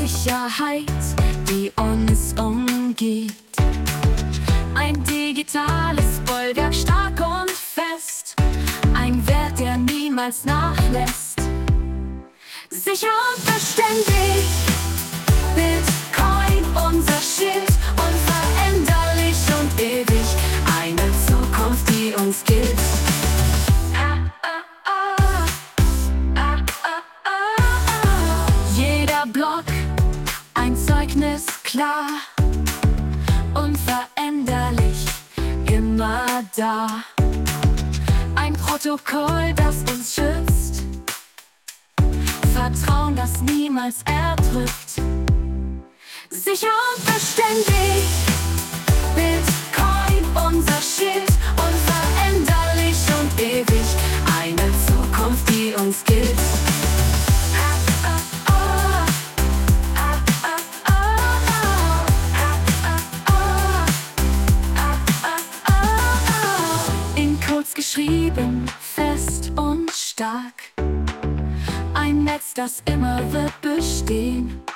Sicherheit, die uns umgibt. Ein digitales Bollwerk, stark und fest, ein Wert, der niemals nachlässt. Sicher und beständig, Bitcoin, unser Schild, unveränderlich und ewig, eine Zukunft, die uns gilt. Jeder Block, ein Zeugnis klar, unveränderlich, immer da. Ein Protokoll, das uns schützt, Vertrauen, das niemals erdrückt. Sicher und beständig, Bitcoin, unser Schild, unveränderlich und ewig, eine Zukunft, die uns gilt. In Codes geschrieben, fest und stark, ein Netz, das immer wird bestehen.